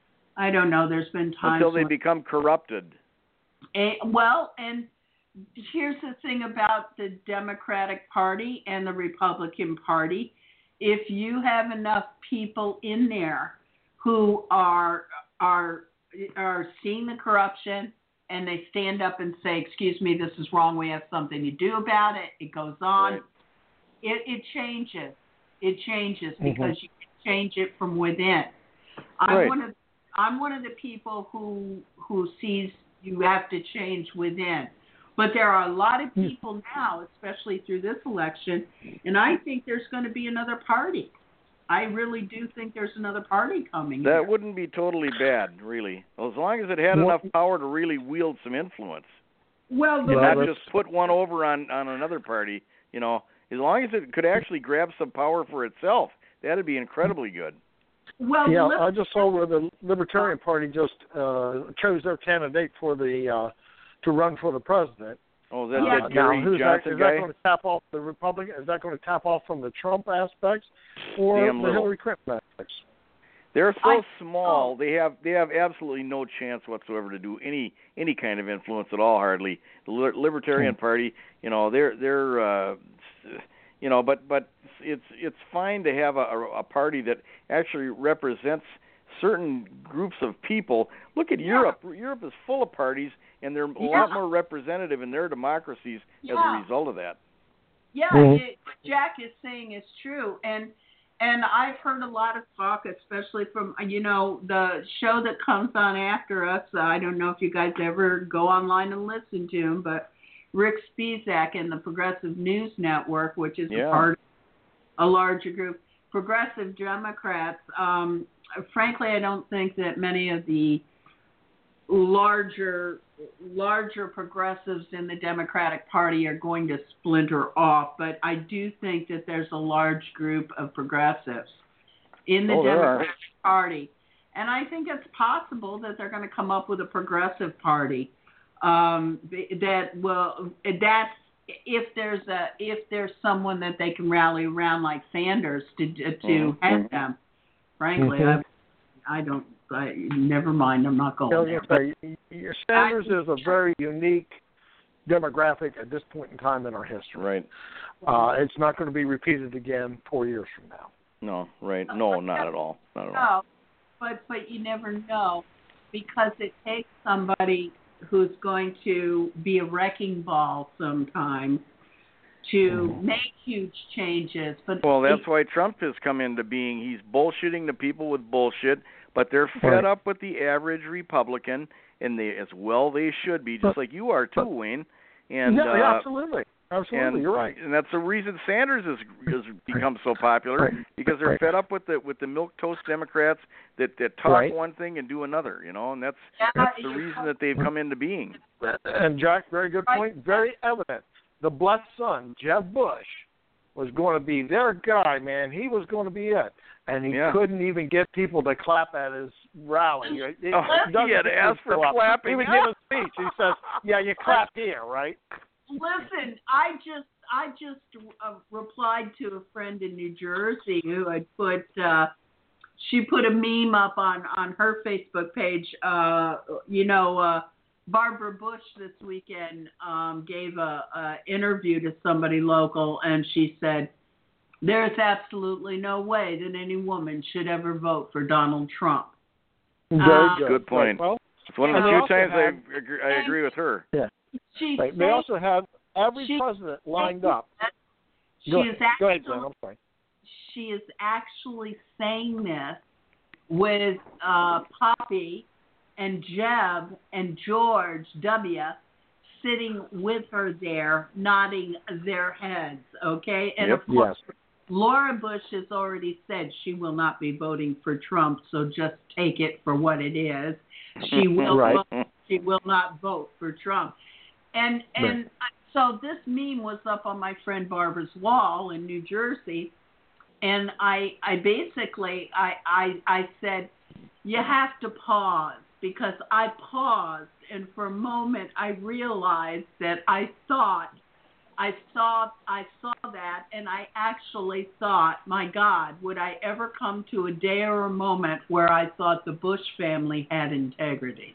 I don't know, there's been times... Until they when, become corrupted. And, well, and here's the thing about the Democratic Party and the Republican Party. If you have enough people in there who are are are seeing the corruption and they stand up and say, excuse me, this is wrong, we have something to do about it, it goes on. Right. It, it changes. It changes mm-hmm. because you can change it from within. I'm right. one of I'm one of the people who who sees you have to change within. But there are a lot of people now, especially through this election, and I think there's going to be another party. I really do think there's another party coming. That here. wouldn't be totally bad, really. Well, as long as it had well, enough power to really wield some influence. Well, the and well, not just put one over on, on another party, you know. As long as it could actually grab some power for itself, that'd be incredibly good. Well, yeah, lib- I just saw where the Libertarian Party just uh, chose their candidate for the uh, to run for the president. Oh, is that Yeah. that Now, Gary who's Johnson that, is guy? that going to tap off the Republican? Is that going to tap off from the Trump aspects or Damn the little. Hillary Clinton aspects? They're so I- small. oh. They have they have absolutely no chance whatsoever to do any any kind of influence at all. Hardly the Libertarian Hmm. Party. You know, they're they're. Uh, You know, but but it's it's fine to have a, a party that actually represents certain groups of people. Look at Yeah. Europe. Europe is full of parties, and they're a Yeah. lot more representative in their democracies as Yeah. a result of that. Yeah, Mhm. it, what Jack is saying is true, and and I've heard a lot of talk, especially from you know the show that comes on after us. I don't know if you guys ever go online and listen to them, but Rick Spizak and the Progressive News Network, which is Yeah. a part of a larger group. Progressive Democrats, um, frankly, I don't think that many of the larger larger progressives in the Democratic Party are going to splinter off, but I do think that there's a large group of progressives in the Oh, there are. Democratic Party. And I think it's possible that they're going to come up with a progressive party um, that will that's if there's a if there's someone that they can rally around like Sanders to to Mm-hmm. head them. Frankly, Mhm. I I don't. I, never mind. I'm not going You know, there. you say, your Sanders is a very unique demographic at this point in time in our history. Right. Uh, it's not going to be repeated again four years from now. No, right. No, not at all. Not at all. No, but but you never know, because it takes somebody who's going to be a wrecking ball sometime to make huge changes. But Well, that's why Trump has come into being. He's bullshitting the people with bullshit, but they're fed Right. up with the average Republican, and they as well they should be, just But- like you are too, but- Wayne. And yeah, uh, yeah, absolutely. Absolutely, and, you're right. And that's the reason Sanders has has become so popular, Right. because they're Right. fed up with the with the milquetoast Democrats that that talk Right. one thing and do another, you know, and that's Yeah, that's the you're reason that they've come into being. And Jack, very good point, very evident. The blessed son, Jeb Bush, was going to be their guy, man. He was going to be it. And he Yeah. couldn't even get people to clap at his rally. It- it Oh, he doesn't had to just ask for go up. clapping. He would give a speech. He says, yeah, you clap here, right? listen, I just I just uh, replied to a friend in New Jersey who had put uh, she put a meme up on on her Facebook page. Uh, you know, uh, Barbara Bush this weekend um, gave a, a interview to somebody local, and she said, "There's absolutely no way that any woman should ever vote for Donald Trump." Very Uh, good. Good point. Right, well, It's one of And the they few also times had- I agree, I agree with her. yeah. She Right. They said also have every she- president lined up. she Go is ahead, Go ahead, actually Jen. I'm sorry. she is actually saying this with uh, Poppy and Jeb and George W. sitting with her there, nodding their heads, okay? And Yep. of course, Yes. Laura Bush has already said she will not be voting for Trump, so just take it for what it is. She will Right. vote, she will not vote for Trump. And and so this meme was up on my friend Barbara's wall in New Jersey, and I I basically I I, I said, you have to pause, because I paused, and for a moment I realized that I thought I saw I saw that, and I actually thought, my God, would I ever come to a day or a moment where I thought the Bush family had integrity?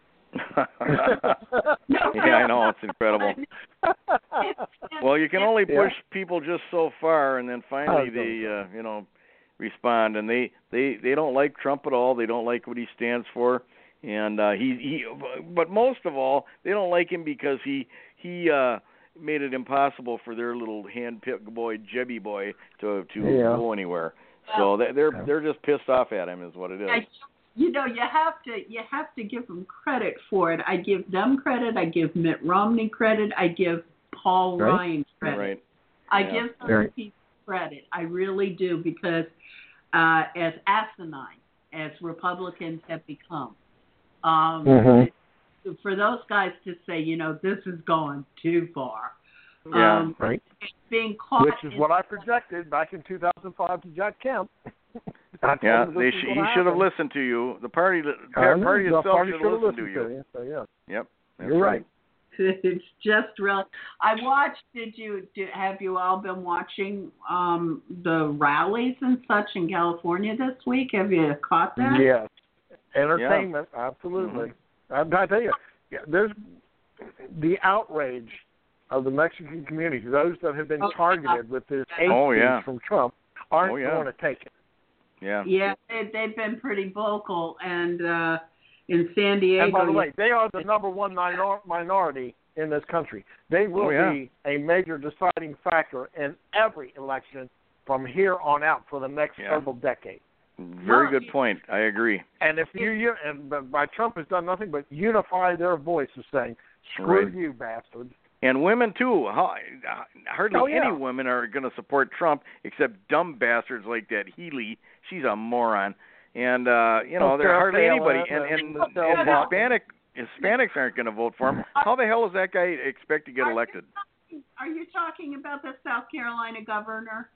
Yeah, I know, it's incredible. Well, you can only Yeah. push people just so far, and then finally Oh, they, uh, you know, respond. And they, they, they don't like Trump at all. They don't like what he stands for, and uh, he, he. But most of all, they don't like him because he, he uh, made it impossible for their little hand-picked boy, Jebby boy, to to Yeah. go anywhere. So they- they're they're just pissed off at him, is what it is. I, you know, you have to you have to give them credit for it. I give them credit. I give Mitt Romney credit. I give Paul Right. Ryan credit. Right. I Yeah. give those Right. people credit. I really do, because uh, as asinine as Republicans have become, um, Mhm. for those guys to say, you know, this is going too far. Yeah. Um, Right. being caught Which is in- what I projected back in two thousand five to Jack Kemp. I told Yeah, him this they was sh- gonna he should have happen. listened to you. The party, the I par- know, party the itself party should should have have listened to you. So, yeah. Yep, that's You're right. It's just real. I watched. Did you? Did, have you all been watching um, the rallies and such in California this week? Have you caught that? Yes. Entertainment, absolutely. Mm-hmm. I'm going to tell you, yeah, there's the outrage of the Mexican community, those that have been Oh, targeted with this hate Oh, speech yeah. from Trump, aren't Oh, yeah. going to take it. Yeah. Yeah, they, they've been pretty vocal, and uh, in San Diego. And by the way, they are the number one minor- minority in this country. They will Oh, yeah. be a major deciding factor in every election from here on out for the next Yeah. several decades. Very good point. I agree. And if you, you and by Trump has done nothing but unify their voices, saying, "Screw Right. you, bastards." And women too. How, hardly Oh, yeah. any women are going to support Trump except dumb bastards like that Healy. She's a moron. And uh, you know, Oh, there Sarah hardly Palin anybody. And, and, and Michelle and Obama. Hispanic Hispanics aren't going to vote for him. How the hell does that guy expect to get elected? Are you talking about the South Carolina governor?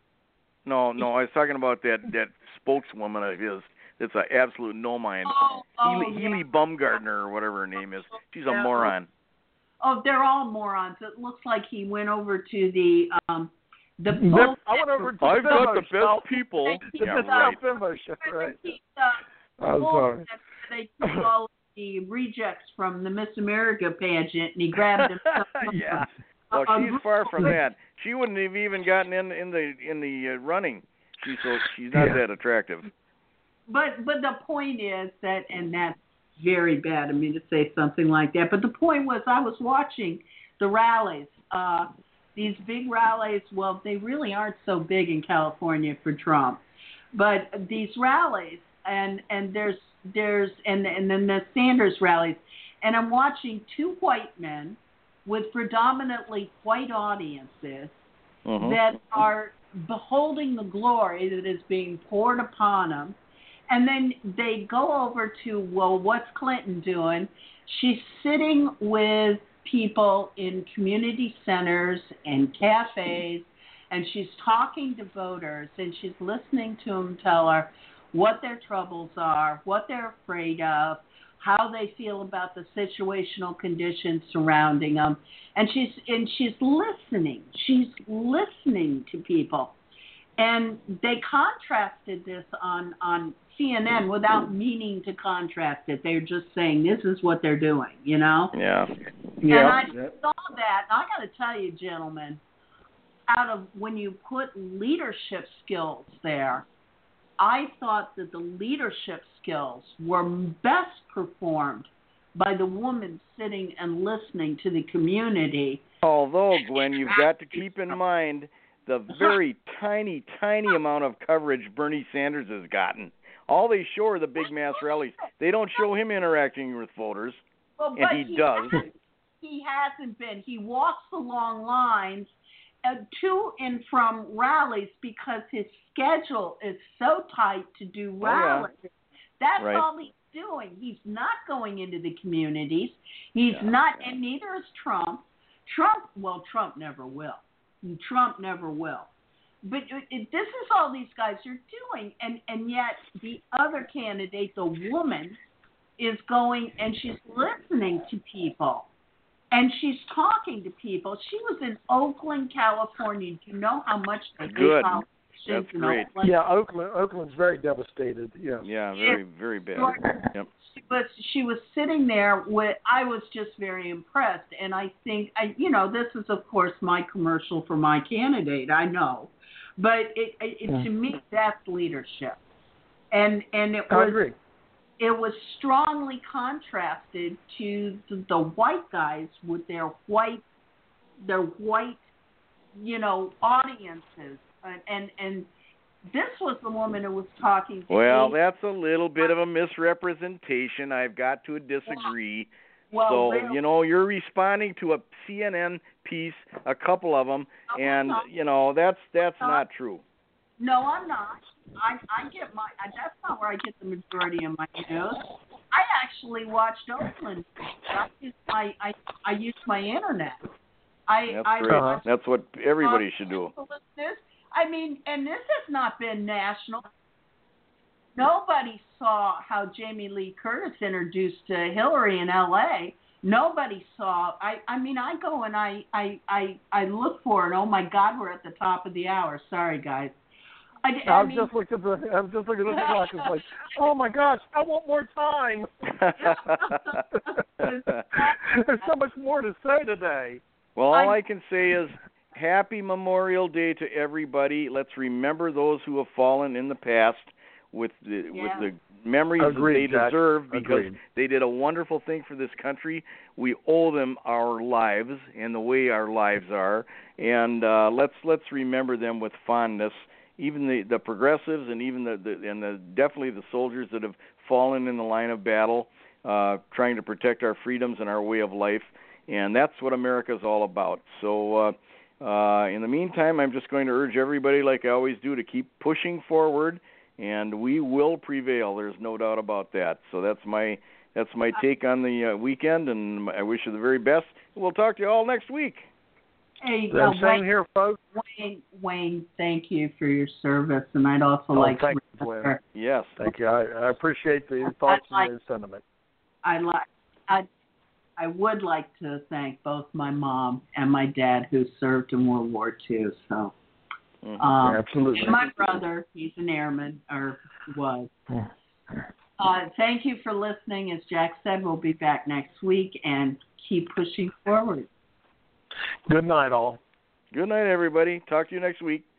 No, no, I was talking about that that spokeswoman of his. It's an absolute no mind. Oh, oh, Healy, yeah. Healy Bumgardner or whatever her name is. She's a Yeah. moron. Oh, they're all morons. It looks like he went over to the um the Zip- vote. I went over to I've got the Fimo show. best people. The Yeah, Michelle right. Fimo show, right. Keep the I'm vote sorry. that They keep all of the rejects from the Miss America pageant, and he grabbed them. Yeah. Well, Uh, she's far from that. She wouldn't have even gotten in in the in the uh, running. She's so she's not Yeah. that attractive. But but the point is that, and that's very bad of me to say something like that. But the point was, I was watching the rallies. Uh, these big rallies. Well, they really aren't so big in California for Trump, but these rallies, and and there's there's and and then the Sanders rallies, and I'm watching two white men with predominantly white audiences Mhm. that are beholding the glory that is being poured upon them. And then they go over to, well, what's Clinton doing? She's sitting with people in community centers and cafes, and she's talking to voters, and she's listening to them tell her what their troubles are, what they're afraid of, how they feel about the situational conditions surrounding them. And she's and she's listening. She's listening to people. And they contrasted this on, on C N N without meaning to contrast it. They're just saying this is what they're doing, you know? Yeah. Yeah. And I yeah. saw that, and I got to tell you, gentlemen, out of when you put leadership skills there, I thought that the leadership skills were best performed by the woman sitting and listening to the community. Although, Gwen, you've got to keep in mind the very tiny, tiny amount of coverage Bernie Sanders has gotten. All they show are the big mass rallies. They don't show him interacting with voters, Well, and but he does. hasn't- He hasn't been. He walks the long lines uh, to and from rallies because his schedule is so tight to do Oh, yeah. rallies. That's Right. all he's doing. He's not going into the communities. He's Yeah, not, yeah. and neither is Trump. Trump, well, Trump never will. Trump never will. But it, it, this is all these guys are doing, and, and yet the other candidate, the woman, is going and she's listening to people, and she's talking to people. She was in Oakland, California. Do you know how much they hate Good. politicians That's in great. Oakland? Yeah, Oakland. Oakland's very devastated. Yeah. Yeah, very, very bad. Yep. She was she was sitting there with. I was just very impressed, and I think I, you know, this is of course my commercial for my candidate. I know, but it, it, it to me that's leadership, and and it I was agree. it was strongly contrasted to the, the white guys with their white their white, you know, audiences, and and. and this was the woman who was talking to Well, me. that's a little bit of a misrepresentation. I've got to disagree. Well, so, really? you know, you're responding to a C N N piece, a couple of them, No, and, I'm not. you know, that's that's I'm not not. true. No, I'm not. I I get my. I, that's not where I get the majority of my news. I actually watched Oakland. I use my I I use my internet. I That's I great. watch That's what everybody should do. This. I mean, and this has not been national. Nobody saw how Jamie Lee Curtis introduced uh, Hillary in L A. Nobody saw. I I mean, I go and I I I I look for it. Oh my God, we're at the top of the hour. Sorry, guys. I, I, I was mean, just looking at the. I was just looking at the clock. It's like, oh my gosh, I want more time. There's so much more to say today. Well, all I- I can say is happy Memorial Day to everybody. Let's remember those who have fallen in the past with the Yeah. with the memories Agreed, that they Jack. deserve, because Agreed. they did a wonderful thing for this country. We owe them our lives and the way our lives are, and uh, let's let's remember them with fondness. Even the, the progressives and even the, the and the definitely the soldiers that have fallen in the line of battle, uh, trying to protect our freedoms and our way of life. and that's what America's all about. So uh, uh, in the meantime, I'm just going to urge everybody, like I always do, to keep pushing forward, and we will prevail. There's no doubt about that. So that's my that's my take on the uh, weekend, and I wish you the very best. We'll talk to you all next week. Hey, Yeah, uh, same Wayne, here, folks. Wayne, Wayne, thank you for your service, and I'd also Oh, like thank to you, Gwen. remember, Yes. Thank you. I, I appreciate the thoughts like- and the sentiment. I like I I would like to thank both my mom and my dad who served in World War Two. So, Mhm. um, Absolutely. and my brother, he's an airman or was. Uh, thank you for listening. As Jack said, we'll be back next week and keep pushing forward. Good night, all. Good night, everybody. Talk to you next week.